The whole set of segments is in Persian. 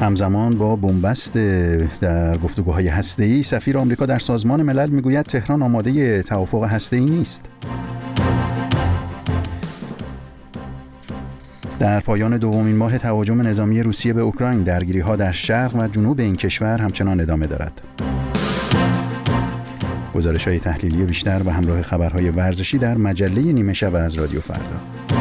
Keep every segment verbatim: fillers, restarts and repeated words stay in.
همزمان با بنبست در گفتگوهای هسته‌ای، سفیر آمریکا در سازمان ملل میگوید تهران آماده توافق هسته‌ای نیست. در پایان دومین ماه تهاجم نظامی روسیه به اوکراین، درگیری‌ها در شرق و جنوب این کشور همچنان ادامه دارد. گزارش‌های تحلیلی بیشتر و همراه خبرهای ورزشی در مجله نیمه شب از رادیو فردا.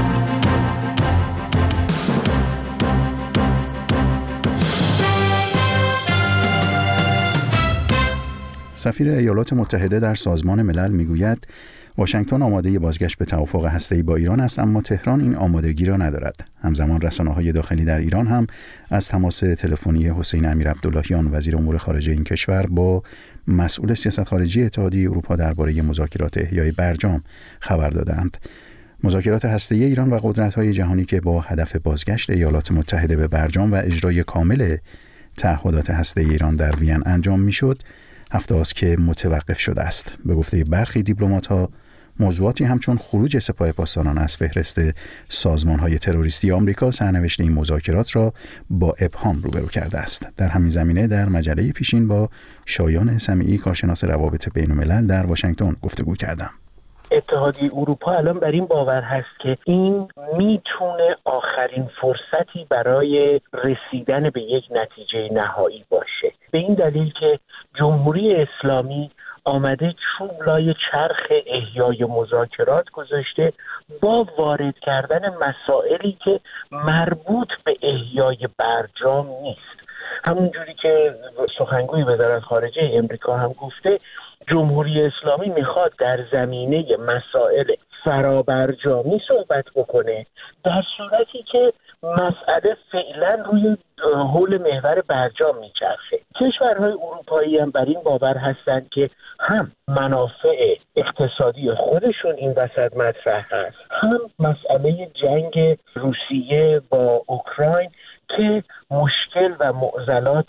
سفیر ایالات متحده در سازمان ملل میگوید واشنگتن آماده بازگشت به توافق هسته‌ای با ایران است، اما تهران این آمادگی را ندارد. همزمان رسانه‌های داخلی در ایران هم از تماس تلفنی حسین امیرعبداللهیان وزیر امور خارجه این کشور با مسئول سیاست خارجی اتحادیه اروپا درباره مذاکرات احیای برجام خبر دادند. مذاکرات هسته‌ای ایران و قدرت‌های جهانی که با هدف بازگشت ایالات متحده به برجام و اجرای کامل تعهدات هسته‌ای ایران در وین انجام می‌شد، هفته است که متوقف شده است. به گفته برخی دیپلمات‌ها، موضوعاتی همچون خروج سپاه پاسداران از فهرست سازمان‌های تروریستی آمریکا سرنوشت این مذاکرات را با ابهام روبرو کرده است. در همین زمینه در مجله پیشین با شایان سمیعی، کارشناس روابط بین‌الملل در واشنگتن گفتگو کردم. اتحادیه اروپا الان بر این باور هست که این میتونه آخرین فرصتی برای رسیدن به یک نتیجه نهایی باشه، به این دلیل که جمهوری اسلامی آمده چوب لای چرخ احیای مذاکرات گذاشته با وارد کردن مسائلی که مربوط به احیای برجام نیست. همونجوری که سخنگوی وزارت خارجه امریکا هم گفته، جمهوری اسلامی میخواد در زمینه مسائل فرابرجامی صحبت بکنه، در صورتی که مسئله فعلا روی حول محور برجام میچرخه. کشورهای اروپایی هم بر این باور هستند که هم منافع اقتصادی خودشون این وسط مطرح هست، هم مسئله جنگ روسیه با اوکراین که مشکل و معضلات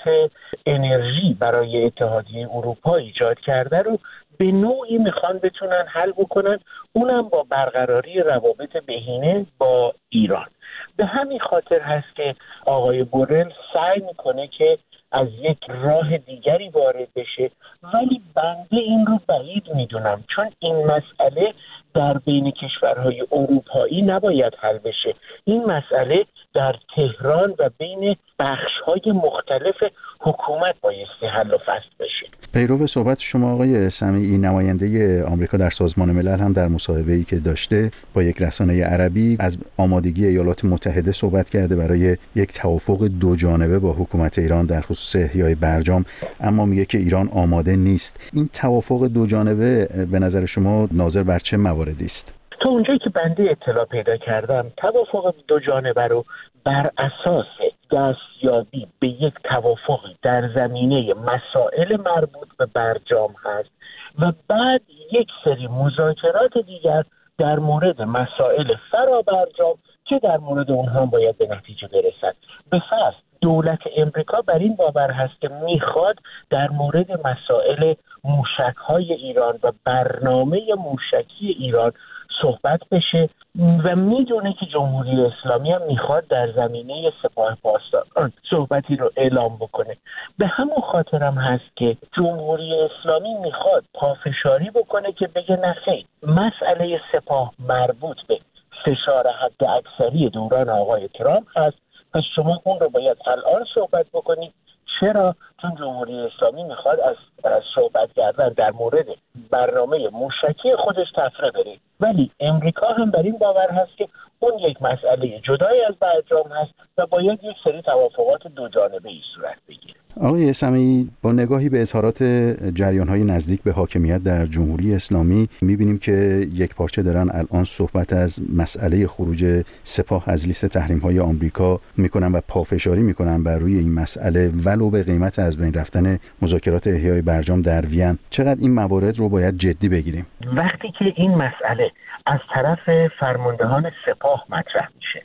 انرژی برای اتحادیه اروپا ایجاد کرده رو به نوعی میخوان بتونن حل بکنن، اونم با برقراری روابط بهینه با ایران. به همین خاطر هست که آقای بورل سعی میکنه که از یک راه دیگری وارد بشه، ولی بنده این رو بعید میدونم، چون این مسئله در بین کشورهای اروپایی نباید حل بشه. این مسئله در تهران و بین بخش‌های مختلف حکومت بایستی حل و فصل بشه. پیرو صحبت شما آقای سمیعی، نماینده آمریکا در سازمان ملل هم در مصاحبه‌ای که داشته با یک رسانه عربی از آمادگی ایالات متحده صحبت کرده برای یک توافق دو جانبه با حکومت ایران در خصوص احیای برجام، اما میگه که ایران آماده نیست. این توافق دو جانبه به نظر شما ناظر بر چه مواردی است؟ تا اونجایی که بنده اطلاع پیدا کردم، توافق دو جانبه رو بر اساس دستیابی به یک توافقی در زمینه مسائل مربوط به برجام هست و بعد یک سری مذاکرات دیگر در مورد مسائل فرا برجام که در مورد اونها باید به نتیجه برسد. به فرض دولت امریکا بر این باور هست که میخواد در مورد مسائل موشک‌های ایران و برنامه موشکی ایران صحبت بشه و میدونه که جمهوری اسلامی هم میخواد در زمینه سپاه پاسداران صحبتی رو اعلام بکنه. به همون خاطرم هست که جمهوری اسلامی میخواد پافشاری بکنه که بگه نخیر، مسئله سپاه مربوط به فشار حد اکثری دوران آقای ترامپ هست، پس شما اون رو باید الان صحبت بکنید. چرا؟ چون جمهوری اسلامی میخواد از, از صحبت کردن در مورد برنامه موشکی خودش تفره بره، ولی امریکا هم بر این باور هست که اون یک مسئله جدای از برجام هست و باید یک سری توافقات دو جانبه‌ای صورت بگیره. آقای سمیعی، با نگاهی به اظهارات جریان‌های نزدیک به حاکمیت در جمهوری اسلامی می‌بینیم که یک پارچه دارن الان صحبت از مسئله خروج سپاه از لیست تحریم‌های آمریکا می‌کنن و پافشاری می‌کنن بر روی این مسئله ولو به قیمت از بین رفتن مذاکرات احیای برجام در وین. چقدر این موارد رو باید جدی بگیریم؟ وقتی که این مسئله از طرف فرماندهان سپاه مطرح میشه،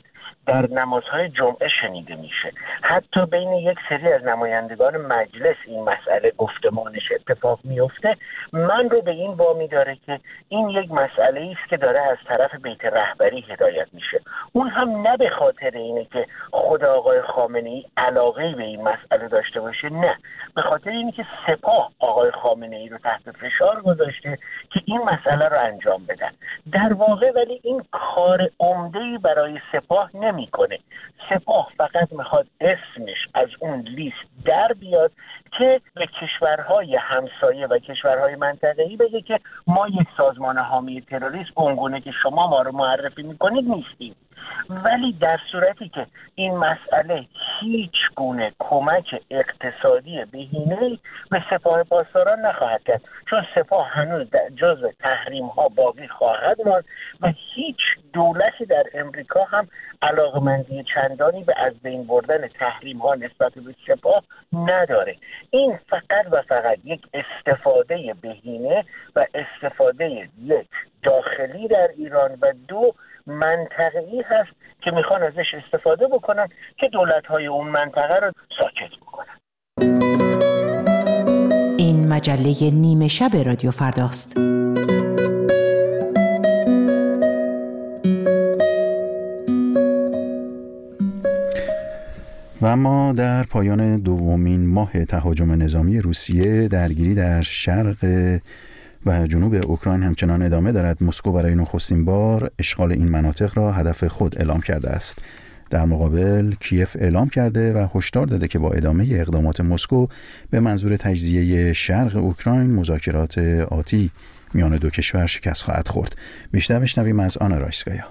در نمازهای جمعه شنیده میشه. حتی بین یک سری از نمایندگان مجلس این مسئله گفتمانش اتفاق میفته. من رو به این وامی داره که این یک مسئله است که داره از طرف بیت رهبری هدایت میشه. اون هم نه به خاطر اینه که خود آقای خامنه‌ای علاقه به این مسئله داشته باشه، نه، به خاطر اینه که سپاه آقای خامنه‌ای رو تحت فشار گذاشته که این مسئله رو انجام بدن. در واقع ولی این کار عمده‌ای برای سپاه نمی‌کنه. سپاه فقط میخواد اسمش از اون لیست در بیاد که به کشورهای همسایه و کشورهای منطقه‌ای بگه که ما یک سازمان حامی تروریسم اونگونه که شما ما رو معرفی میکنید نیستیم. ولی در صورتی که این مسئله هیچ گونه کمک اقتصادی بهینه‌ای به سپاه پاسداران نخواهد کرد، چون سپاه هنوز جزو تحریم ها باقی خواهد ماند و هیچ دولتی در امریکا هم علاقمندی چندانی به از بین بردن تحریم ها نسبت به سپاه نداره. این فقط و فقط یک استفاده بهینه و استفاده یک داخلی در ایران و دو منطقه‌ای هست که میخوان ازش استفاده بکنن که دولت‌های اون منطقه رو ساکت بکنن. این مجله نیمه شب رادیو فرداست. و اما در پایان دومین ماه تهاجم نظامی روسیه، درگیری در شرق و جنوب اوکراین همچنان ادامه دارد. مسکو برای نخستین بار اشغال این مناطق را هدف خود اعلام کرده است. در مقابل کیف اعلام کرده و هشدار داده که با ادامه اقدامات مسکو به منظور تجزیه شرق اوکراین مذاکرات آتی میان دو کشور شکست خواهد خورد. بیشتر بشنویم از آنا رایسکایا.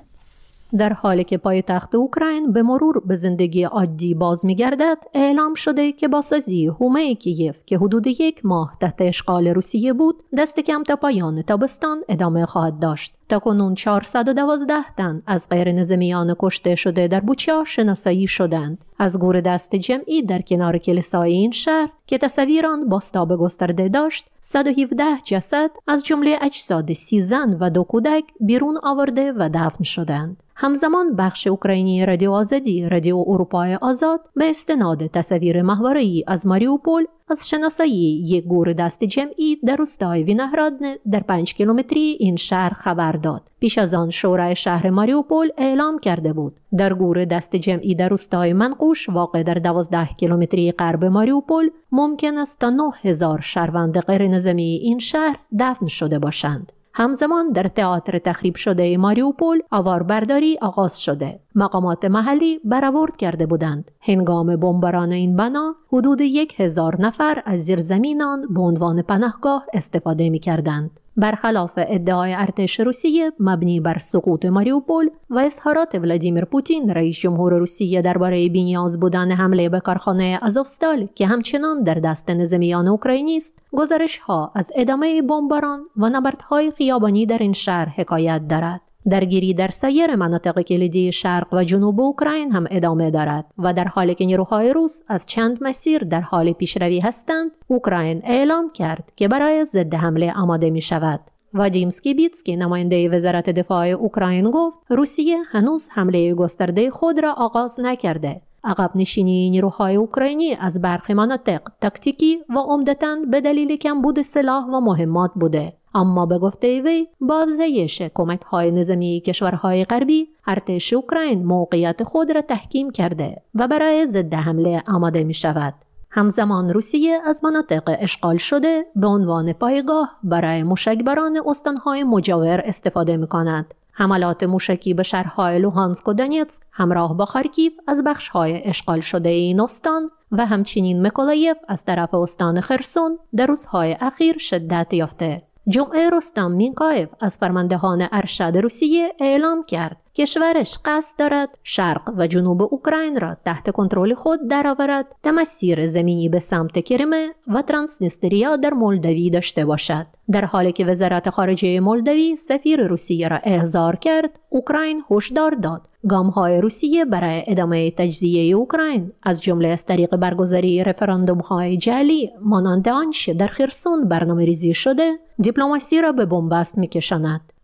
در حالی که پایتخت اوکراین به مرور به زندگی عادی باز می‌گردد، اعلام شده که بازسازی حومه کیف که حدود یک ماه تحت اشغال روسیه بود، دست کم تا پایان تابستان ادامه خواهد داشت. تاکنون چهارصد و دوازده تن از غیر نظامیان کشته شده در بوچا شناسایی شدند. از گور دست جمعی در کنار کلیسای این شهر که تصاویر آن بازتاب گسترده داشت، صد و هفده جسد از جمله اجساد سی زن و دو کودک بیرون آورده و دفن شدند. همزمان بخش اوکراینی رادیو آزادی، رادیو اروپای آزاد، به استناد تصاویر ماهواره‌ای از ماریوپول از شناسایی یک گور دست جمعی در روستای وینهرادن در پنج کیلومتری این شهر خبر داد. پیش از آن شورای شهر ماریوپول اعلام کرده بود در گور دست جمعی در روستای منقوش واقع در دوازده کیلومتری غرب ماریوپول ممکن است تا نه هزار شهروند غیر نظامی این شهر دفن شده باشند. همزمان در تئاتر تخریب شده ماریوپول آواربرداری آغاز شده. مقامات محلی برآورد کرده بودند. هنگام بمباران این بنا حدود یک هزار نفر از زیرزمینان به عنوان پناهگاه استفاده می کردند. برخلاف ادعای ارتش روسیه مبنی بر سقوط ماریوپول و اظهارات ولادیمیر پوتین رئیس جمهور روسیه درباره بی‌نیاز بودن حمله به کارخانه آزوفستال که همچنان در دست نظامیان اوکراینی است، گزارش‌ها از ادامه بمباران و نبردهای خیابانی در این شهر حکایت دارد. درگیری در سایر مناطق کلیدی شرق و جنوب اوکراین هم ادامه دارد و در حالی که نیروهای روس از چند مسیر در حال پیشروی هستند، اوکراین اعلام کرد که برای ضد حمله آماده می شود. وادیم اسکیبیتسکی نماینده وزارت دفاع اوکراین گفت روسیه هنوز حمله گسترده خود را آغاز نکرده. عقب نشینی نیروهای اوکراینی از برخی مناطق تاکتیکی و عمدتاً به دلیل کمبود سلاح و مهمات بوده. اما به گفته وی با افزایش کمک‌های نظامی کشورهای غربی، ارتش اوکراین موقعیت خود را تحکیم کرده و برای ضد حمله آماده می شود. همزمان روسیه از مناطق اشغال شده به عنوان پایگاه برای موشکبران استانهای مجاور استفاده می کند. حملات موشکی به شهرهای لوهانسک و دونیتسک همراه با خارکیو از بخش‌های اشغال شده این استان و همچنین میکولایف از طرف استان خرسون در روزهای اخیر شدت یافته. جمعه رستم مینکایف از فرماندهان ارشد روسیه اعلام کرد کشورش قصد دارد شرق و جنوب اوکراین را تحت کنترل خود درآورد تا مسیر زمینی به سمت کریمه و ترانسنیستریا در مولداوی داشته باشد. در حالی که وزارت خارجه مولداوی سفیر روسیه را احضار کرد، اوکراین هشدار داد گام‌های روسیه برای ادامه تجزیه اوکراین از جمله از طریق برگزاری رفراندوم‌های جعلی مانند آنچه در خرسون برنامه‌ریزی شده، دیپلماسی را به بنبست می‌کشاند.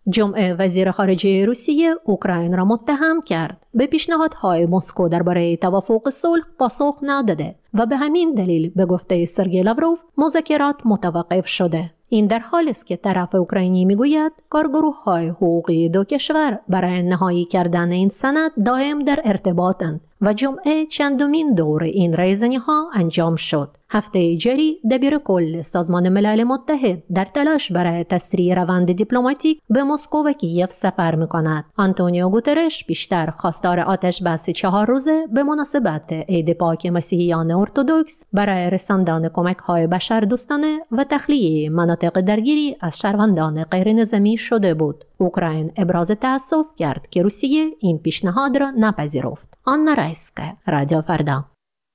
جمعه وزیر خارجه روسیه اوکراین را متهم کرد به پیشنهادهای مسکو درباره توافق صلح پاسخ نداده و به همین دلیل به گفته سرگئی لاوروف مذاکرات متوقف شده. این در حالی است که طرف اوکراینی میگوید کارگروه‌های حقوقی دو کشور برای نهایی کردن این سند دائم در ارتباطند و جمعه چندمین دور این رایزنی‌ها انجام شد. هفته جاری دبیر کل سازمان ملل متحد در تلاش برای تسریع روند دیپلماتیک به مسکو و کیف سفر می‌کند. آنتونیو گوترش بیشتر خواستار آتش بس چهار روزه به مناسبت عید پاک مسیحیان ارتدوکس برای رساندن کمک‌های بشردوستانه و تخلیه مناطق درگیری از شهروندان غیر نظامی شده بود. اوکراین ابراز تأسف کرد که روسیه این پیشنهاد را نپذیرفت. آنا رایسکه، رادیو فردا.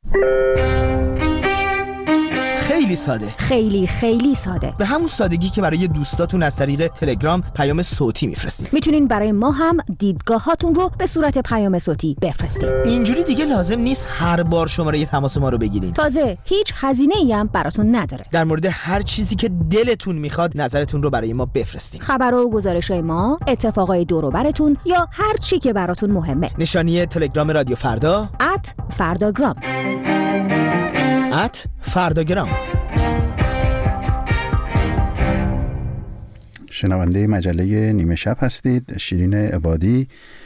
خیلی ساده، خیلی خیلی ساده، به همون سادگی که برای دوستاتون از طریق تلگرام پیام صوتی میفرستین. میتونین برای ما هم دیدگاهاتون رو به صورت پیام صوتی بفرستین. اینجوری دیگه لازم نیست هر بار شماره تماس ما رو بگیرین. تازه هیچ هزینه‌ای هم براتون نداره. در مورد هر چیزی که دلتون میخواد نظرتون رو برای ما بفرستین. خبر و گزارش‌های ما، اتفاقای دور و براتون یا هر چی که براتون مهمه. نشانی تلگرام رادیو فردا ات فرداگرام ات فرداگرام. شنونده مجله نیمه شب هستید. شیرین عبادی،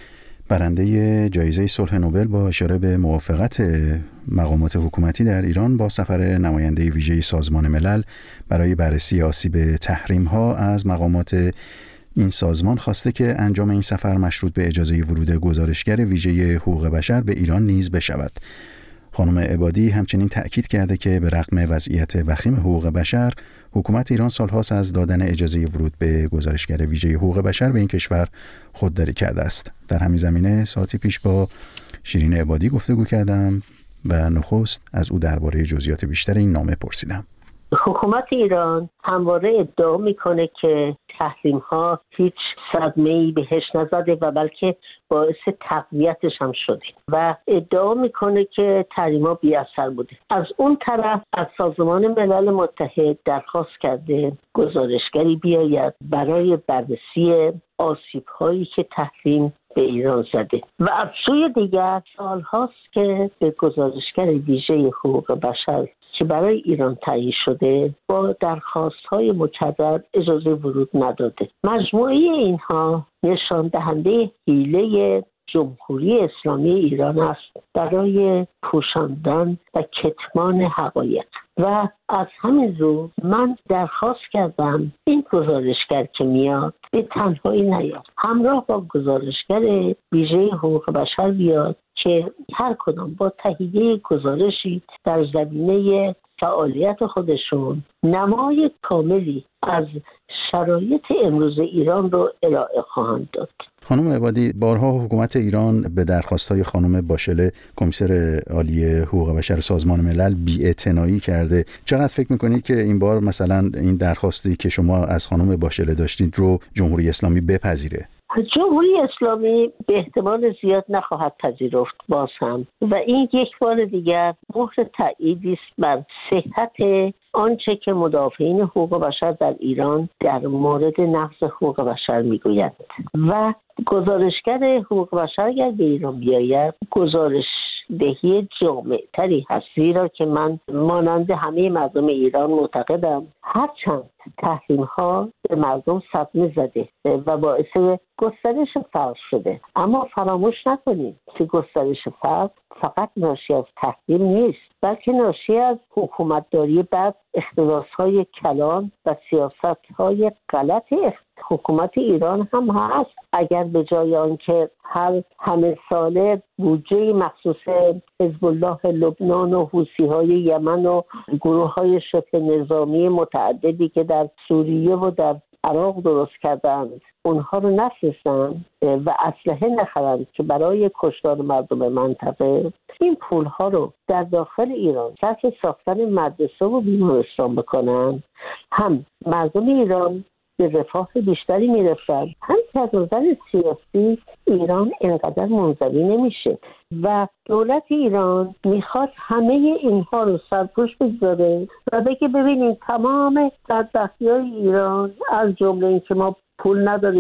برنده جایزه صلح نوبل، با اشاره به موافقت مقامات حکومتی در ایران با سفر نماینده ویژه سازمان ملل برای بررسی آسیب تحریم‌ها از مقامات این سازمان، خواسته که انجام این سفر مشروط به اجازه ورود گزارشگر ویژه حقوق بشر به ایران نیز بشود. خانم عبادی همچنین تأکید کرده که به رغم وضعیت وخیم حقوق بشر، حکومت ایران سالهاست از دادن اجازه ورود به گزارشگر ویژه حقوق بشر به این کشور خودداری کرده است. در همین زمینه ساعتی پیش با شیرین عبادی گفتگو کردم و نخست از او درباره جزئیات بیشتر این نامه پرسیدم. حکومت ایران همواره ادعا میکنه که تحریم ها هیچ صدمه‌ای بهش نزده و بلکه باعث تقویتش هم شده و ادعا میکنه که تحریم ها بی اثر بوده. از اون طرف از سازمان ملل متحد درخواست کرده گزارشگری بیاید برای بررسی آسیب هایی که تحریم به ایران زده و از سوی دیگر سال هاست که به گزارشگر ویژه حقوق بشر که برای ایران تعیین شده با درخواست‌های مکرر اجازه ورود نداده. مجموعه اینها نشان دهنده حیله جمهوری اسلامی ایران است برای پوشاندن و کتمان حقایق و از همین رو من درخواست کردم این گزارشگر که میاد به تنهایی نیاد، همراه با گزارشگر ویژه حقوق بشر بیاد که هر کدام با تهیه گزارشی در زمینه فعالیت خودشون نمای کاملی از شرایط امروز ایران رو ارائه خواهند داد. خانم عبادی، بارها حکومت ایران به درخواست‌های خانم باشله، کمیسر عالی حقوق بشر سازمان ملل، بی‌اعتنایی کرده. چقدر فکر می‌کنید که این بار مثلا این درخواستی که شما از خانم باشله داشتید رو جمهوری اسلامی بپذیره؟ جمهوری اسلامی به احتمال زیاد نخواهد پذیرفت باز هم و این یک بار دیگر مهر تأییدی است بر صحت آنچه که مدافعین حقوق بشر در ایران در مورد نقض حقوق بشر میگویند و گزارشگر حقوق بشر اگر به ایران بیاید گزارش دهی جامع تری هست، زیرا که من مانند همه مردم ایران معتقدم هرچند تحریم ها به مردم صدمه زده و باعث گسترش فقر شده، اما فراموش نکنید که گسترش فقر فقط ناشی از تحریم نیست، بلکه ناشی از حکومتداری بد، اختلاس‌های کلان و سیاست‌های غلط حکومت ایران هم هست. اگر به جای آنکه هر همه ساله بودجه مخصوص حزب الله لبنان و حوثی‌های یمن و گروه‌های شبه نظامی متعددی که در سوریه و در عراق درست کردند اونها رو نفرستند و اسلحه نخرند که برای کشتار مردم منطقه، این پولها رو در داخل ایران صرف ساختن مدرسه و بیمارستان بکنن، هم مردم ایران به رفاه بیشتری میرسن، هم که از نظر سیاسی ایران اینقدر منزوی نمیشه و دولت ایران میخواد همه اینها رو سرپوش بگذاره و بگه ببینید تمام بدبختی‌های ایران از جمله این که ما پول نداریم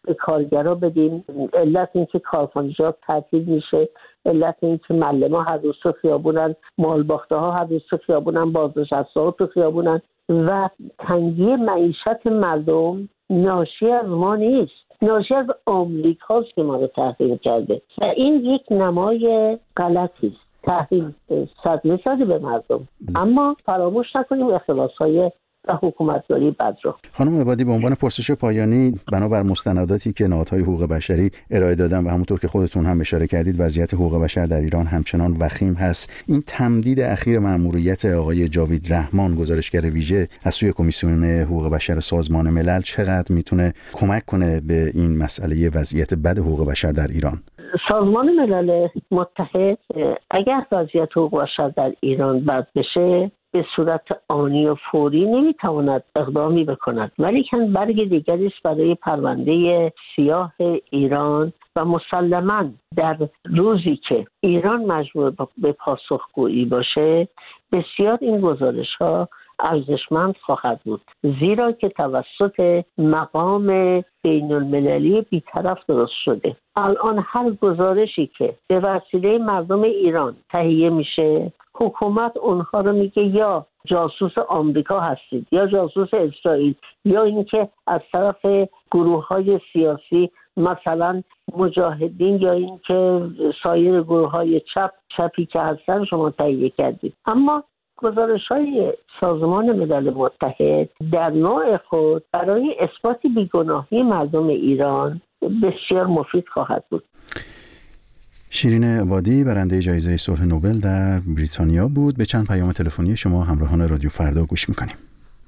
به کارگرا بدیم. علت این که کارخانجات تعطیل میشه، علت این که معلم ها هر روز تو خیابونن، مالباخته ها هر روز تو خیابونن، بازنشسته ها تو خیابونن و تنگی معیشت مردم ناشی از ما نیست، ناشی از آمریکاست که ما رو تحریم کرده و این یک نمای غلطی است. تحریم صدمه زده به مردم، اما فراموش نکنیم اختلاس‌های و حکومتداری بد رو. خانم عبادی، به عنوان پرسش پایانی، بنابر مستنداتی که نهادهای حقوق بشری ارائه دادن و همونطور که خودتون هم اشاره کردید وضعیت حقوق بشر در ایران همچنان وخیم هست، این تمدید اخیر مأموریت آقای جاوید رحمان گزارشگر ویژه از سوی کمیسیون حقوق بشر سازمان ملل چقدر میتونه کمک کنه به این مسئله وضعیت بد حقوق بشر در ایران؟ سازمان ملل متحد اگر وضعیت حقوق بشر در ایران بد بشه به صورت آنی و فوری نمیتواند اقدامی بکند، ولی کن برگ دیگری است برای پرونده سیاه ایران و مسلماً در روزی که ایران مجبور به پاسخگویی باشه بسیار این گزارش ها ارزشمند خواهد بود، زیرا که توسط مقام بین المللی بیطرف درست شده. الان هر گزارشی که به وسیله مردم ایران تهیه میشه، حکومت اونها رو میگه یا جاسوس آمریکا هستید یا جاسوس اسرائیل یا اینکه از طرف گروه‌های سیاسی مثلا مجاهدین یا اینکه سایر گروه‌های چپ چپی که هستن شما تهیه کردید. اما گزارش‌های سازمان ملل متحد در نوع خود برای اثبات بیگناهی مردم ایران بسیار مفید خواهد بود. شیرین عبادی برنده جایزه صلح نوبل در بریتانیا بود. به چند پیام تلفنی شما همراهان رادیو فردا گوش می‌کنیم.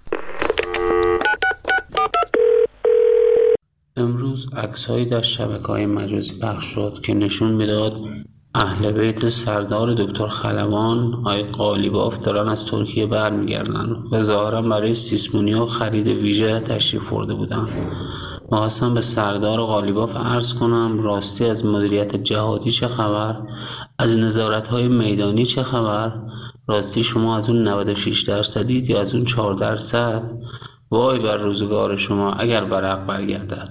امروز عکس‌هایی در شبکه‌های مجازی پخش شد که نشون میداد اهل بیت سردار دکتر خلبان آقای قالیباف دارن از ترکیه برمیگردن و ظاهرا برای سیسمونی و خرید ویژه تشریف برده بودن. می‌خواستم به سردار قالیباف عرض کنم راستی از مدیریت جهادی چه خبر؟ از نظارت‌های میدانی چه خبر؟ راستی شما از اون نود و شش درصدید یا از اون چهار درصد؟ وای بر روزگار شما اگر برق برگردد.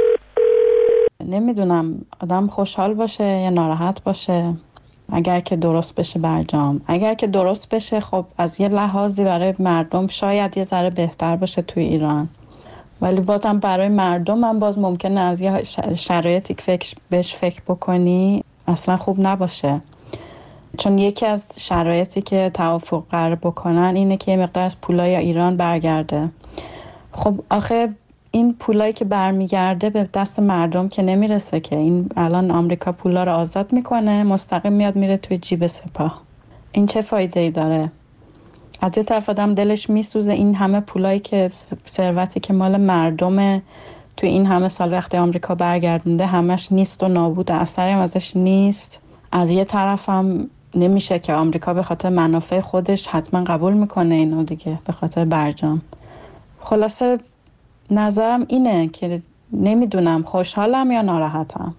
نمیدونم آدم خوشحال باشه یا ناراحت باشه. اگر که درست بشه برجام، اگر که درست بشه خب از یه لحاظی برای مردم شاید یه ذره بهتر باشه توی ایران، ولی بازم برای مردم هم باز ممکنه از یه شرایطی که فکر بهش فکر بکنی اصلا خوب نباشه. چون یکی از شرایطی که توافق قرار بکنن اینه که یه مقدار از پولای ایران برگرده. خب آخه این پولایی که برمیگرده به دست مردم که نمیرسه که. این الان آمریکا پولا رو آزاد میکنه مستقیم میاد میره توی جیب سپاه. این چه فایده ای داره؟ از یه طرف آدم دلش میسوزه این همه پولایی که ثروتی که مال مردمه توی این همه سال وقتی آمریکا برگردونده همش نیست و نابود، اثری هم ازش نیست. از یه طرف هم نمیشه که آمریکا به خاطر منافع خودش حتما قبول میکنه اینو دیگه به خاطر برجام. خلاصه نظرم اینه که نمیدونم خوشحالم یا ناراحتم.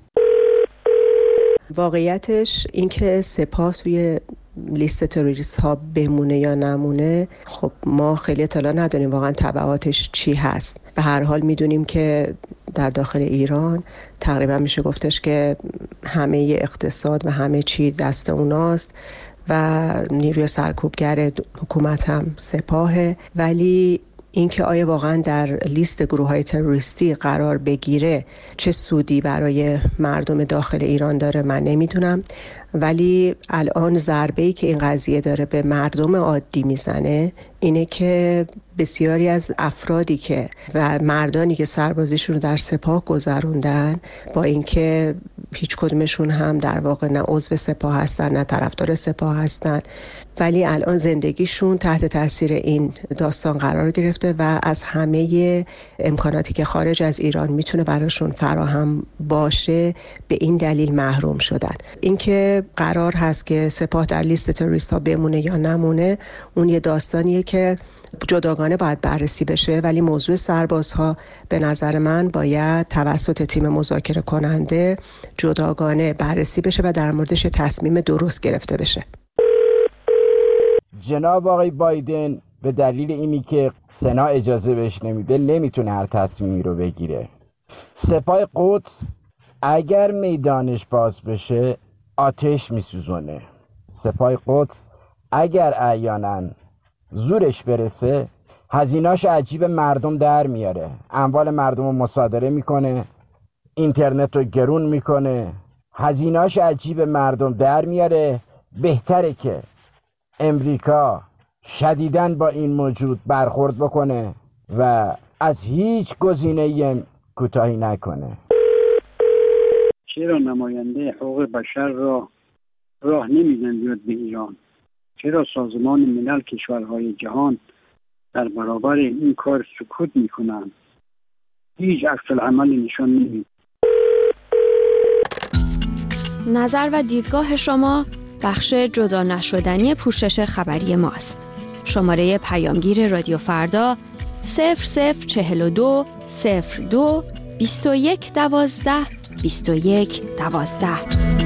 واقعیتش این که سپاه توی لیست تروریست ها بمونه یا نمونه خب ما خیلی اطلاع نداریم واقعا تبعاتش چی هست. به هر حال میدونیم که در داخل ایران تقریبا میشه گفتش که همه اقتصاد و همه چی دست اوناست و نیروی سرکوبگر حکومت هم سپاهه، ولی اینکه آیا واقعا در لیست گروه‌های تروریستی قرار بگیره چه سودی برای مردم داخل ایران داره من نمیدونم، ولی الان ضربه‌ای که این قضیه داره به مردم عادی میزنه اینه که بسیاری از افرادی که و مردانی که سربازیشون رو در سپاه گذروندن با اینکه هیچ کدومشون هم در واقع نه عضو سپاه هستن نه طرفدار سپاه هستن، ولی الان زندگیشون تحت تاثیر این داستان قرار گرفته و از همه امکاناتی که خارج از ایران میتونه براشون فراهم باشه به این دلیل محروم شدن. اینکه قرار هست که سپاه در لیست تروریست ها بمونه یا نمونه اون یه داستانیه که جداگانه باید بررسی بشه، ولی موضوع سربازها به نظر من باید توسط تیم مذاکره کننده جداگانه بررسی بشه و در موردش تصمیم درست گرفته بشه. جناب آقای بایدن به دلیل اینی که سنا اجازه بهش نمیده نمیتونه هر تصمیمی رو بگیره. سپاه قدس اگر میدانش باز بشه آتش میسوزونه. سپاه قدس اگر احیانا زورش برسه هزینه‌اش عجیب مردم در میاره، اموال مردم رو مصادره میکنه، اینترنت رو گرون میکنه، هزینه‌اش عجیب مردم در میاره. بهتره که امریکا شدیداً با این موجود برخورد بکنه و از هیچ گزینه‌ای کوتاهی نکنه. چرا نماینده حقوق بشر را راه نمیدن بیاد به ایران؟ چرا سازمان ملل کشورهای جهان در برابر این کار سکوت میکنن؟ هیچ عکس العملی نشان نمیده. نظر و دیدگاه شما بخش جدا نشدنی پوشش خبری ماست. شماره پیامگیر رادیو فردا صفر صفر چهل و دو صفر دو بیست و یک دوازده بیست و یک دوازده.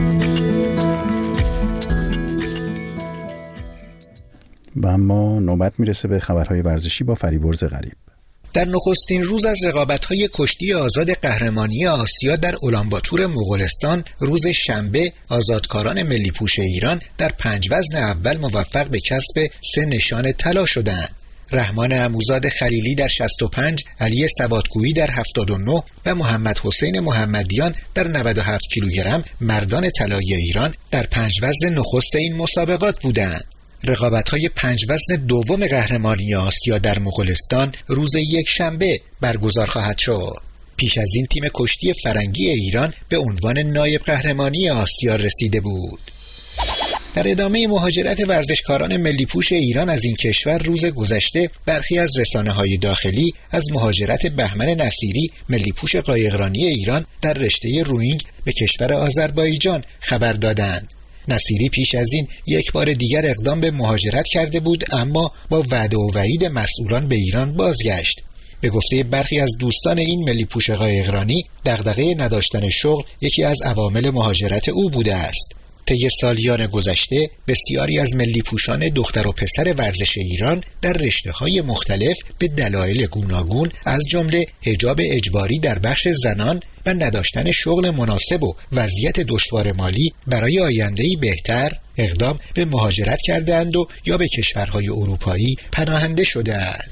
و اما نوبت میرسه به خبرهای ورزشی با فریبرز غریب. در نخستین روز از رقابت‌های کشتی آزاد قهرمانی آسیا در اولانباتور مغولستان روز شنبه آزادکاران ملی پوش ایران در پنج وزن اول موفق به کسب سه نشان طلا شدند. رحمان عموزاد خلیلی در شصت و پنج، علی ثباتگویی در هفتاد و نه و محمد حسین محمدیان در نود و هفت کیلوگرم مردان طلایی ایران در پنج وزن نخست این مسابقات بودند. رقابت‌های پنج وزن دوم قهرمانی آسیا در مغولستان روز یک شنبه برگزار خواهد شد. پیش از این تیم کشتی فرنگی ایران به عنوان نایب قهرمانی آسیا رسیده بود. در ادامه مهاجرت ورزشکاران ملی پوش ایران از این کشور روز گذشته برخی از رسانه‌های داخلی از مهاجرت بهمن نصیری ملی پوش قایقرانی ایران در رشته روینگ به کشور آذربایجان خبر دادند. نصیری پیش از این یک بار دیگر اقدام به مهاجرت کرده بود، اما با وعده و وعید مسئولان به ایران بازگشت. به گفته برخی از دوستان این ملی پوش قایقرانی، دغدغه نداشتن شغل یکی از عوامل مهاجرت او بوده است. طی سالیان گذشته بسیاری از ملی پوشان دختر و پسر ورزش ایران در رشته‌های مختلف به دلایل گوناگون از جمله حجاب اجباری در بخش زنان و نداشتن شغل مناسب و وضعیت دشوار مالی برای آینده‌ای بهتر اقدام به مهاجرت کردند و یا به کشورهای اروپایی پناهنده شدند.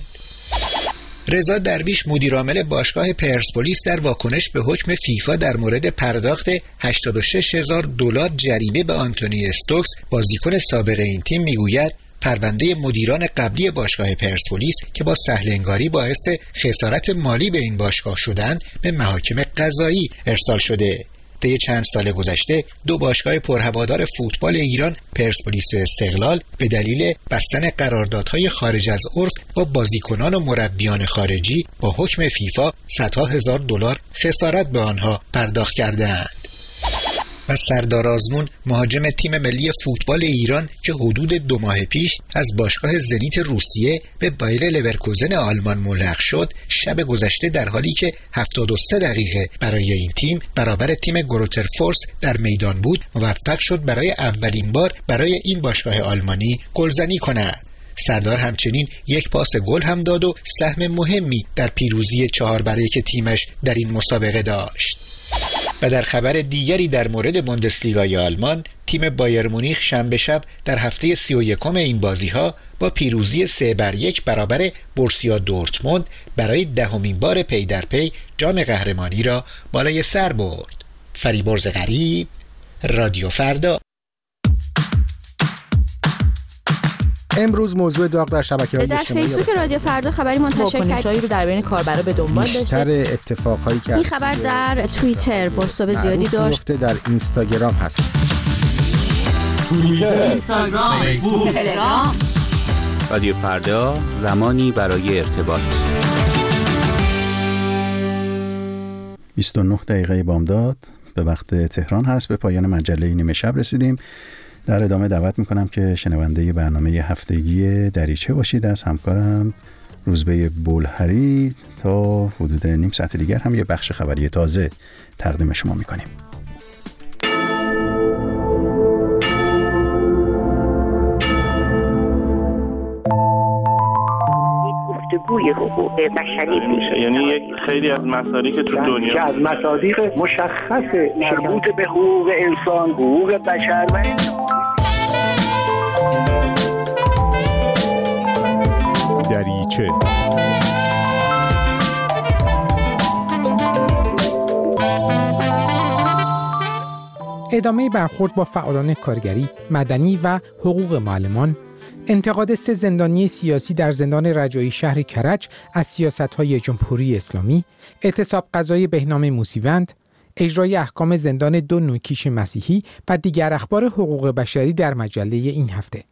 رضا درویش مدیرعامل باشگاه پرسپولیس در واکنش به حکم فیفا در مورد پرداخت هشتاد و شش هزار دلار جریمه به آنتونی استوکس بازیکن سابق این تیم میگوید پرونده مدیران قبلی باشگاه پرسپولیس که با سهل‌انگاری باعث خسارت مالی به این باشگاه شدند به محاکم قضایی ارسال شده. طی چند سال گذشته دو باشگاه پرهوادار فوتبال ایران پرسپولیس و استقلال به دلیل بستن قراردادهای خارج از عرف با بازیکنان و مربیان خارجی با حکم فیفا صدها هزار دلار خسارت به آنها پرداخت کردند. و سردار آزمون مهاجم تیم ملی فوتبال ایران که حدود دو ماه پیش از باشگاه زنیت روسیه به بایر لورکوزن آلمان ملحق شد، شب گذشته در حالی که هفتاد و سه دقیقه برای این تیم برابر تیم گروتر فورس در میدان بود موفق شد برای اولین بار برای این باشگاه آلمانی گلزنی کند. سردار همچنین یک پاس گل هم داد و سهم مهمی در پیروزی چهار بر یک تیمش در این مسابقه داشت. و در خبر دیگری در مورد بوندسلیگای آلمان، تیم بایر مونیخ شنبه شب در هفته سی و یکم این بازی‌ها با پیروزی سه بر یک برابر بورسیا دورتموند برای دهمین بار پی در پی جام قهرمانی را بالای سر برد. فریبرز غریب، رادیو فردا. امروز موضوع داغ در شبکه‌های اجتماعی در فیسبوک رادیو فردا خبری منتشر کرد رو در بین کاربرا به دنبال داشته. بیشتر اتفاقایی که این خبر در توییتر بازتاب زیادی داشت. در اینستاگرام هست. توییتر، اینستاگرام، فیسبوک، تلگرام. رادیو فردا، زمانی برای ارتباط. بیست و نه دقیقه بامداد به وقت تهران هست. به پایان مجله نیمه شب رسیدیم. در ادامه دعوت میکنم که شنونده برنامه هفتگی دریچه باشید. از همکارم روزبه بولهری تا حدود نیم ساعت دیگر هم یه بخش خبری تازه تقدیم شما میکنیم. گفتگوی جوی حقوق بشری میشه. یعنی یک خیلی از مصادیق که تو دنیا که از مصادیق مشخص مربوط به حقوق انسان، حقوق بشر و دریچه ادامه برخورد با فعالان کارگری، مدنی و حقوق معلمان، انتقاد سه زندانی سیاسی در زندان رجایی شهر کرج از سیاست‌های جمهوری اسلامی، اعتصاب قضای بهنام موسیوند، اجرای احکام زندان دو نوکیش مسیحی و دیگر اخبار حقوق بشری در مجله این هفته.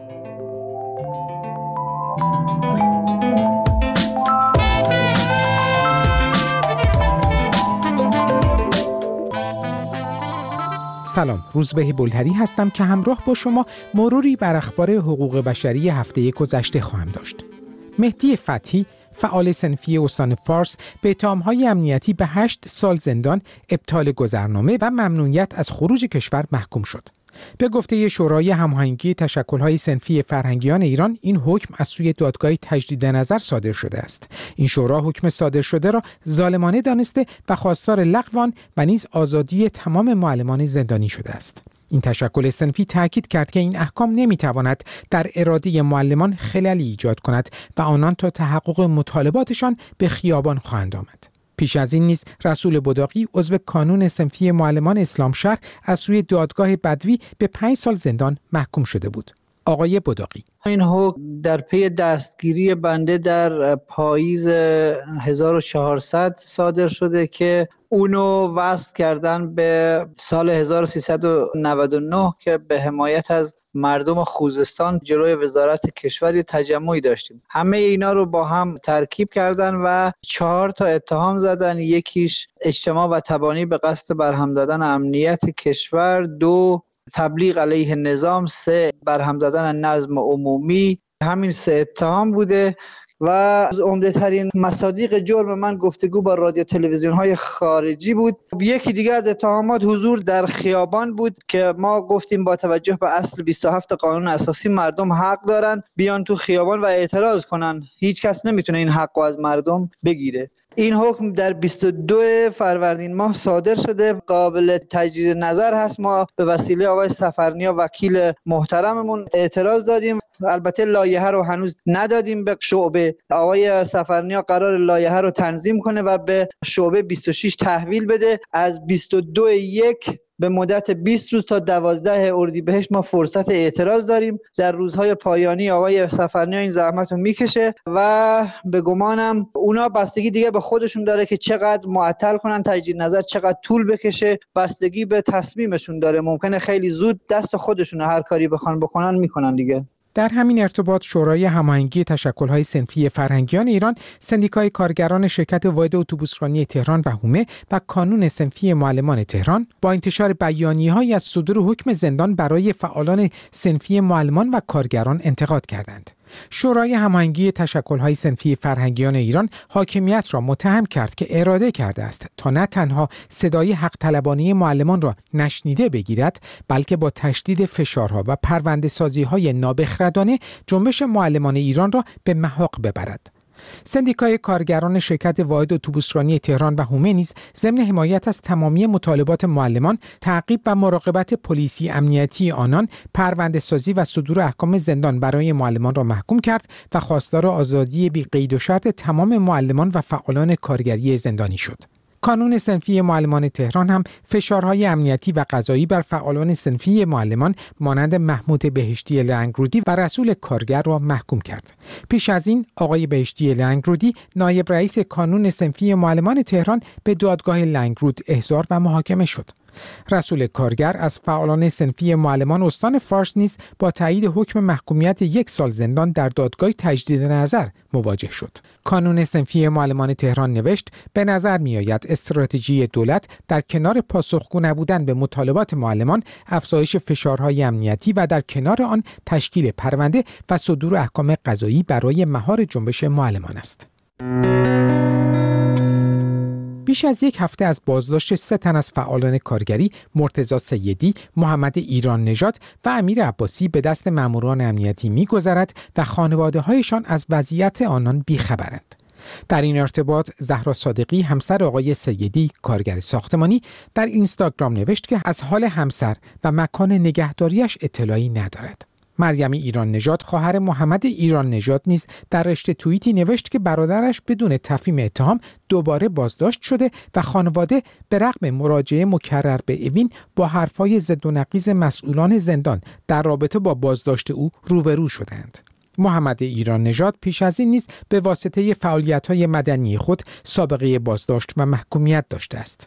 سلام، روزبه بلهری هستم که همراه با شما مروری بر اخبار حقوق بشری هفته گذشته خواهم داشت. مهدی فتحی، فعال صنفی استان فارس، به اتهام‌های امنیتی به هشت سال زندان، ابطال گذرنامه و ممنوعیت از خروج کشور محکوم شد. به گفته شورای هماهنگی تشکل‌های صنفی فرهنگیان ایران، این حکم از سوی دادگاه تجدید نظر صادر شده است. این شورا حکم صادر شده را ظالمانه دانسته و خواستار لغو آن و نیز آزادی تمام معلمان زندانی شده است. این تشکل صنفی تاکید کرد که این احکام نمیتواند در اراده معلمان خللی ایجاد کند و آنان تا تحقق مطالباتشان به خیابان خواهند آمد. پیش از این نیز رسول بداقی، عضو کانون صنفی معلمان اسلامشهر، از سوی دادگاه بدوی به پنج سال زندان محکوم شده بود. آقای بداقی: این حکم در پی دستگیری بنده در پاییز هزار و چهارصد صادر شده که اونو وصل کردن به سال هزار و سیصد و نود و نه که به حمایت از مردم خوزستان جلوی وزارت کشور تجمعی داشتیم. همه اینا رو با هم ترکیب کردن و چهار تا اتهام زدن. یکیش اجتماع و تبانی به قصد برهم دادن امنیت کشور، دو تبلیغ علیه نظام، سه برهم دادن نظم عمومی. همین سه اتهام بوده و از عمده ترین مصادیق جرم من گفتگو با رادیو تلویزیون های خارجی بود. یکی دیگه از اتهامات حضور در خیابان بود که ما گفتیم با توجه به اصل بیست و هفت قانون اساسی مردم حق دارن بیان تو خیابان و اعتراض کنن. هیچ کس نمیتونه این حق رو از مردم بگیره. این حکم در بیست و دو فروردین ماه صادر شده، قابل تجدید نظر هست. ما به وسیله آقای سفرنیا وکیل محترممون اعتراض دادیم. البته لایحه رو هنوز ندادیم به شعبه. آقای سفرنیا قرار لایحه رو تنظیم کنه و به شعبه بیست و شش تحویل بده. از بیست و دو یک به مدت بیست روز تا دوازده اردیبهشت ما فرصت اعتراض داریم. در روزهای پایانی آقای سفرنیا این زحمت رو میکشه و به گمانم اونا بستگی دیگه به خودشون داره که چقدر معطل کنن تجدید نظر، چقدر طول بکشه، بستگی به تصمیمشون داره. ممکنه خیلی زود دست خودشون هر کاری بخوان بکنن میکنن دیگه. در همین ارتباط شورای هماهنگی تشکل‌های صنفی فرهنگیان ایران، سندیکای کارگران شرکت واحد اتوبوسرانی تهران و هومه و کانون صنفی معلمان تهران با انتشار بیانیه‌هایی از صدور حکم زندان برای فعالان صنفی معلمان و کارگران انتقاد کردند. شورای هماهنگی تشکل‌های صنفی فرهنگیان ایران حاکمیت را متهم کرد که اراده کرده است تا نه تنها صدای حق طلبانه معلمان را نشنیده بگیرد، بلکه با تشدید فشارها و پرونده‌سازی‌های نابخردانه جنبش معلمان ایران را به محاق ببرد. سندیکای کارگران شرکت واحد اتوبوسرانی تهران و هومه نیز ضمن حمایت از تمامی مطالبات معلمان، تعقیب و مراقبت پلیسی امنیتی آنان، پرونده‌سازی و صدور احکام زندان برای معلمان را محکوم کرد و خواستار آزادی بی قید و شرط تمام معلمان و فعالان کارگری زندانی شد. کانون صنفی معلمان تهران هم فشارهای امنیتی و قضایی بر فعالان صنفی معلمان مانند محمود بهشتی لنگرودی و رسول کارگر را محکوم کرد. پیش از این آقای بهشتی لنگرودی، نایب رئیس کانون صنفی معلمان تهران، به دادگاه لنگرود احضار و محاکمه شد. رسول کارگر از فعالان صنفی معلمان استان فارس نیز با تایید حکم محکومیت یک سال زندان در دادگاه تجدید نظر مواجه شد. کانون صنفی معلمان تهران نوشت: به نظر می‌آید استراتژی دولت در کنار پاسخگو نبودن به مطالبات معلمان، افزایش فشارهای امنیتی و در کنار آن تشکیل پرونده و صدور احکام قضایی برای مهار جنبش معلمان است. بیش از یک هفته از بازداشت سه تن از فعالان کارگری، مرتضی سیدی، محمد ایران نژاد و امیر عباسی به دست ماموران امنیتی می‌گذرد و خانواده‌هایشان از وضعیت آنان بی‌خبرند. در این ارتباط زهرا صادقی همسر آقای سیدی، کارگر ساختمانی، در اینستاگرام نوشت که از حال همسر و مکان نگهداریش اطلاعی ندارد. مریم ایران نژاد، خواهر محمد ایران نژاد، نیز در رشته توییتی نوشت که برادرش بدون تفهیم اتهام دوباره بازداشت شده و خانواده به رغم مراجعه مکرر به اوین با حرفای ضد و نقیض مسئولان زندان در رابطه با بازداشت او روبرو شدند. محمد ایران نژاد پیش از این نیز به واسطه فعالیت‌های مدنی خود سابقه بازداشت و محکومیت داشته است.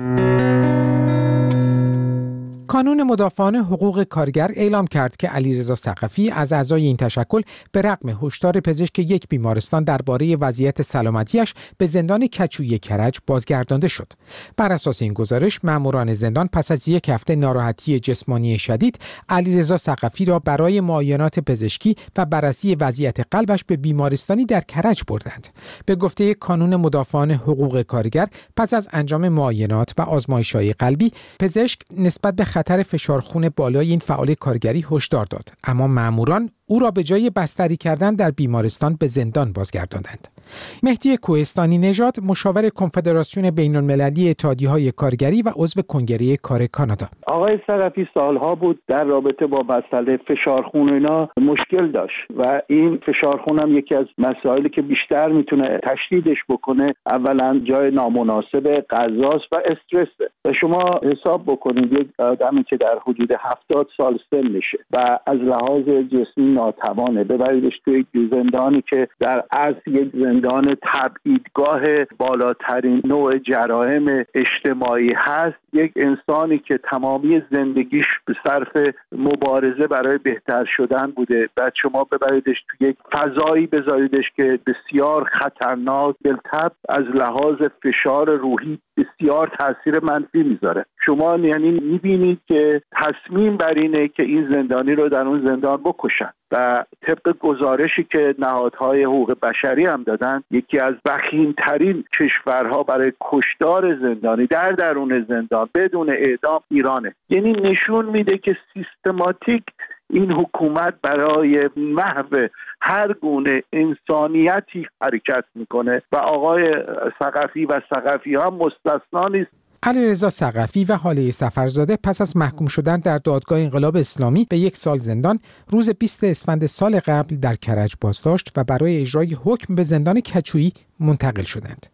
کانون مدافعان حقوق کارگر اعلام کرد که علیرضا ثقفی از اعضای این تشکل به رغم هشدار پزشک یک بیمارستان درباره وضعیت سلامتیش به زندان کچوی کرج بازگردانده شد. بر اساس این گزارش، ماموران زندان پس از یک هفته ناراحتی جسمانی شدید، علیرضا ثقفی را برای معاینات پزشکی و بررسی وضعیت قلبش به بیمارستانی در کرج بردند. به گفته کانون مدافعان حقوق کارگر، پس از انجام معاینات و آزمایش‌های قلبی، پزشک نسبت به خطر فشار خون بالای این فعال کارگری هشدار داد، اما ماموران او را به جای بستری کردن در بیمارستان به زندان بازگرداندند. مهدی کوهستانی نژاد، مشاور کنفدراسیون بین‌المللی اتحادیه‌های کارگری و عضو کنگره کار کانادا: آقای ثقفی سالها بود در رابطه با مسئله فشار خون اینا مشکل داشت و این فشار خون هم یکی از مسائلی که بیشتر میتونه تشدیدش بکنه اولا جای نامناسب غذاست و استرسه. و شما حساب بکنید یک آدمی که در حدود هفتاد سال سن میشه و از لحاظ جسمی ناتوانه، ببریدش توی یک زندانی که در اصل یک زندان تبعیدگاه بالاترین نوع جرایم اجتماعی هست، یک انسانی که تمامی زندگیش به صرف مبارزه برای بهتر شدن بوده، بعد شما ببریدش توی یک فضایی بذاریدش که بسیار خطرناک، بالطبع از لحاظ فشار روحی بسیار تاثیر منفی میذاره. شما یعنی میبینید که تصمیم بر اینه که این زندانی رو در اون زندان بکشن و طبق گزارشی که نهادهای حقوق بشری هم دادن، یکی از وخیم‌ترین کشورها برای کشتار زندانی در درون زندان بدون اعدام ایرانه. یعنی نشون میده که سیستماتیک این حکومت برای محو هر گونه انسانیتی حرکت میکنه و آقای ثقفی و ثقفی هم مستثنا نیست. علیرضا ثقفی و هاله سفرزاده پس از محکوم شدن در دادگاه انقلاب اسلامی به یک سال زندان، روز بیست اسفند سال قبل در کرج بازداشت و برای اجرای حکم به زندان کچویی منتقل شدند.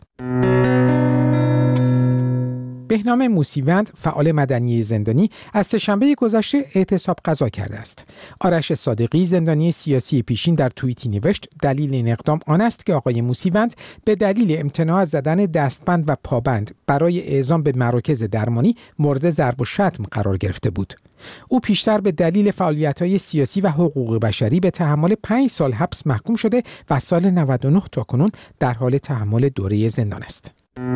بهنام موسیوند، فعال مدنی زندانی، از سه‌شنبه گذشته اعتصاب قضا کرده است. آرش صادقی، زندانی سیاسی پیشین، در توییتی نوشت دلیل این اقدام آن است که آقای موسیوند به دلیل امتناع از زدن دستبند و پابند برای اعزام به مراکز درمانی مورد ضرب و شتم قرار گرفته بود. او پیشتر به دلیل فعالیت‌های سیاسی و حقوق بشری به تحمل پنج سال حبس محکوم شده و سال نود و نه تا کنون در حال تحمل دوره زندان است.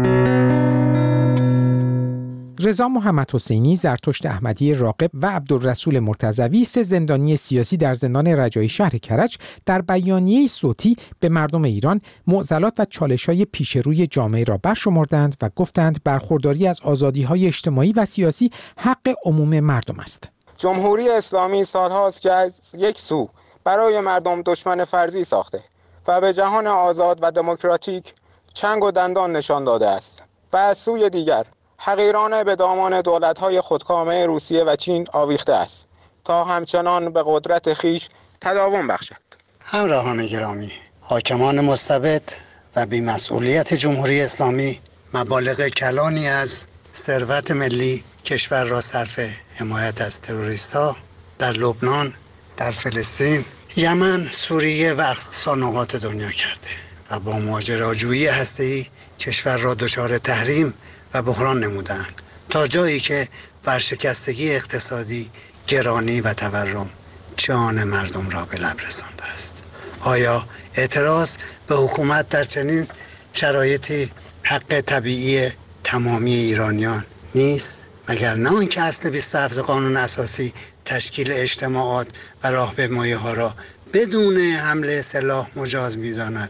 رضا محمد حسینی، زرتشت احمدی راغب و عبدالرسول مرتضوی، سه زندانی سیاسی در زندان رجایی شهر کرج، در بیانیه صوتی به مردم ایران معضلات و چالش‌های پیش روی جامعه را برشمردند و گفتند برخورداری از آزادی‌های اجتماعی و سیاسی حق عموم مردم است. جمهوری اسلامی سالهاست که از یک سو برای مردم دشمن فرضی ساخته و به جهان آزاد و دموکراتیک چنگ و دندان نشان داده است و از سوی دیگر حقیرانه به دامان دولت‌های خودکامه روسیه و چین آویخته است تا همچنان به قدرت خیش تداوم بخشد. همراهان گرامی، حاکمان مستبد و بی‌مسئولیت جمهوری اسلامی مبالغ کلانی از ثروت ملی کشور را صرف حمایت از تروریست‌ها در لبنان، در فلسطین، یمن، سوریه و اقصا نقاط دنیا کرده و با ماجراجویی هسته‌ای کشور را دچار تحریم و بحران نمودند تا جایی که ورشکستگی اقتصادی، گرانی و تورم جان مردم را به لب رسانده است. آیا اعتراض به حکومت در چنین شرایطی حق طبیعی تمامی ایرانیان نیست؟ مگر نه آنکه اصل بیست و هفت قانون اساسی تشکیل اجتماعات و راهپیمایی ها را بدون حمله سلاح مجاز می‌داند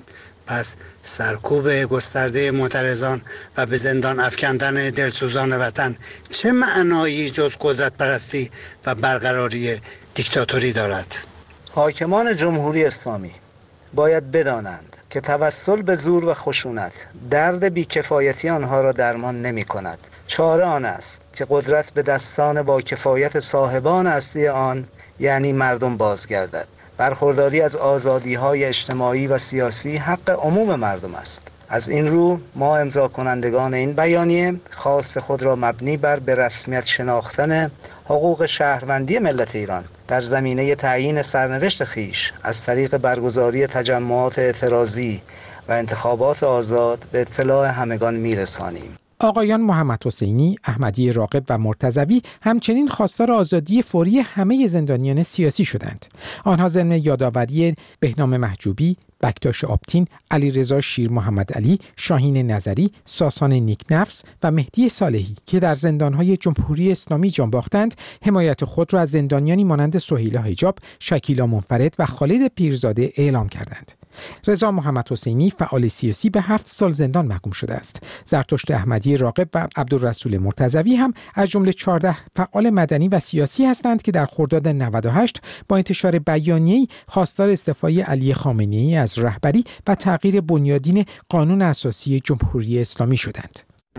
پس سرکوب گسترده معترضان و به زندان افکندن دلسوزان وطن چه معنایی جز قدرت پرستی و برقراری دیکتاتوری دارد؟ حاکمان جمهوری اسلامی باید بدانند که توسل به زور و خشونت درد بیکفایتی آنها را درمان نمی کند. چاره آن است که قدرت به دستان با کفایت صاحبان اصلی آن یعنی مردم بازگردد. برخورداری از آزادی‌های اجتماعی و سیاسی حق عموم مردم است. از این رو ما امضا کنندگان این بیانیه خواست خود را مبنی بر به رسمیت شناختن حقوق شهروندی ملت ایران در زمینه تعیین سرنوشت خیش از طریق برگزاری تجمعات اعتراضی و انتخابات آزاد به اطلاع همگان میرسانیم. آقایان محمد حسینی، احمدی راغب و مرتضوی همچنین خواستار آزادی فوری همه زندانیان سیاسی شدند. آنها ضمن یادآوری بهنام محجوبی، بکتاش آبتین، علیرضا شیر محمد علی، شاهین نظری، ساسان نیکنفس و مهدی صالحی که در زندانهای جمهوری اسلامی جان باختند، حمایت خود را از زندانیانی مانند سهیلا حجاب، شکیلا منفرد و خالد پیرزاده اعلام کردند. رضا محمد حسینی فعال سیاسی به هفت سال زندان محکوم شده است. زرتشت احمدی راغب و عبدالرسول مرتضوی هم از جمله چهارده فعال مدنی و سیاسی هستند که در خرداد نود و هشت با انتشار بیانیه‌ای خواستار استعفای علی خامنه‌ای از رهبری و تغییر بنیادین قانون اساسی جمهوری اسلامی شدند.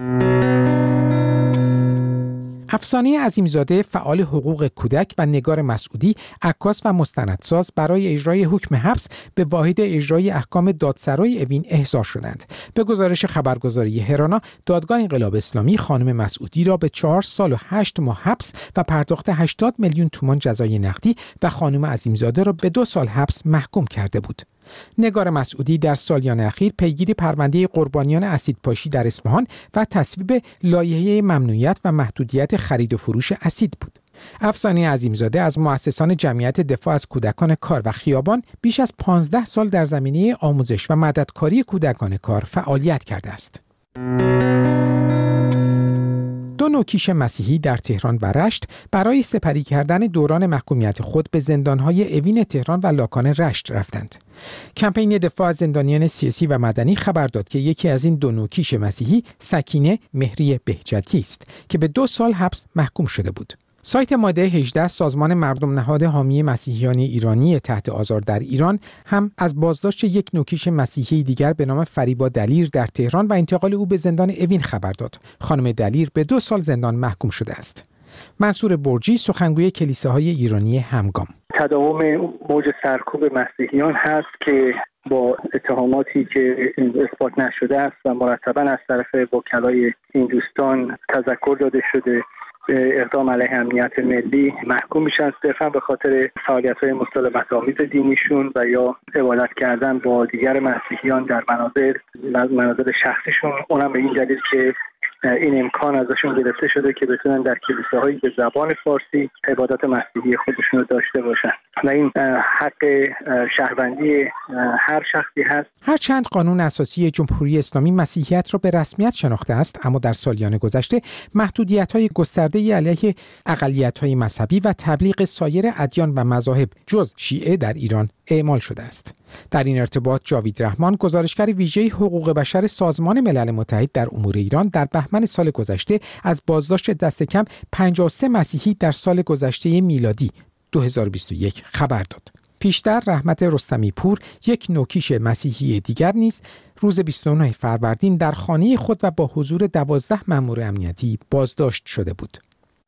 افسانه عظیمزاده فعال حقوق کودک و نگار مسعودی عکاس و مستندساز برای اجرای حکم حبس به واحد اجرای احکام دادسرای اوین احضار شدند. به گزارش خبرگزاری هرانا، دادگاه انقلاب اسلامی خانم مسعودی را به چهار سال و هشت ماه حبس و پرداخت هشتاد میلیون تومان جزای نقدی و خانم عظیمزاده را به دو سال حبس محکوم کرده بود. نگار مسعودی در سالیان اخیر پیگیر پرونده قربانیان اسیدپاشی در اصفهان و تصویب لایحه ممنوعیت و محدودیت خرید و فروش اسید بود. افسانه عظیمزاده از مؤسسان جمعیت دفاع از کودکان کار و خیابان بیش از پانزده سال در زمینه آموزش و مددکاری کودکان کار فعالیت کرده است. دو نوکیش مسیحی در تهران و رشت برای سپری کردن دوران محکومیت خود به زندانهای اوین تهران و لاکان رشت رفتند. کمپین دفاع از زندانیان سیاسی و مدنی خبر داد که یکی از این دو نوکیش مسیحی سکینه مهری بهجتی است که به دو سال حبس محکوم شده بود. سایت ماده هجده سازمان مردم نهاد حامی مسیحیان ایرانی تحت آزار در ایران هم از بازداشت یک نوکیش مسیحی دیگر به نام فریبا دلیر در تهران و انتقال او به زندان اوین خبر داد. خانم دلیر به دو سال زندان محکوم شده است. منصور برجی، سخنگوی کلیساهای ایرانی همگام: تداوم موج سرکوب مسیحیان هست که با اتهاماتی که اثبات نشده است و مرتباً از طرف وکلای این دوستان تذکر داده شده به اقدام علیه امنیت ملی محکوم میشن، صرفا به خاطر فعالیت‌های مسالمت‌آمیز دینیشون و یا عبادت کردن با دیگر مسیحیان در منازل منازل شخصیشون، اونم به این دلیل که این امکان ازشون گرفته شده که بتونن در کلیساهایی به زبان فارسی عبادات مسیحی خودشون رو داشته باشن و این حق شهروندی هر شخصی هست. هرچند قانون اساسی جمهوری اسلامی مسیحیت را به رسمیت شناخته است، اما در سالیان گذشته محدودیت‌های گسترده‌ای علیه اقلیت‌های مذهبی و تبلیغ سایر ادیان و مذاهب جز شیعه در ایران اعمال شده است. در این ارتباط جاوید رحمان، گزارشگر ویژه حقوق بشر سازمان ملل متحد در امور ایران، در بهمن سال گذشته از بازداشت دست کم پنجاه و سه مسیحی در سال گذشته میلادی دو هزار و بیست و یک خبر داد. پیشتر رحمت رستمی پور، یک نوکیش مسیحی دیگر نیز روز بیست و نه فروردین در خانه خود و با حضور دوازده مأمور امنیتی بازداشت شده بود.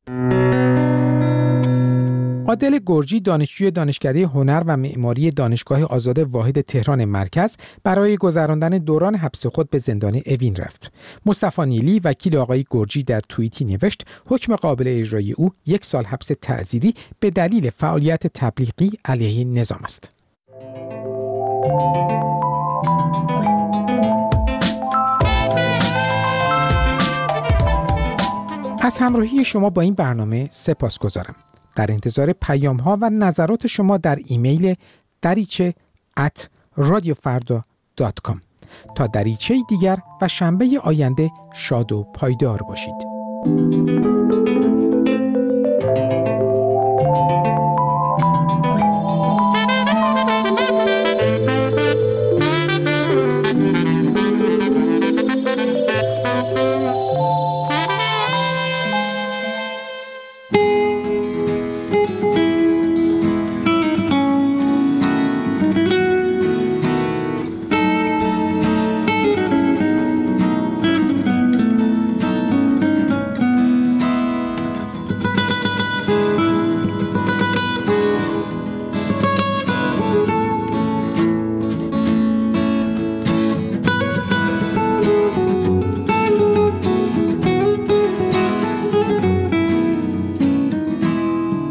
عادل گرجی، دانشجوی دانشکده هنر و معماری دانشگاه آزاد واحد تهران مرکز، برای گذراندن دوران حبس خود به زندان اوین رفت. مصطفی نیلی، وکیل آقای گرجی، در توییتی نوشت حکم قابل اجرای او یک سال حبس تعزیری به دلیل فعالیت تبلیغی علیه نظام است. از همراهی شما با این برنامه سپاسگزارم. در انتظار پیام ها و نظرات شما در ایمیل دریچه ات رادیو فردا دات کام. تا دریچه دیگر و شنبه آینده شاد و پایدار باشید.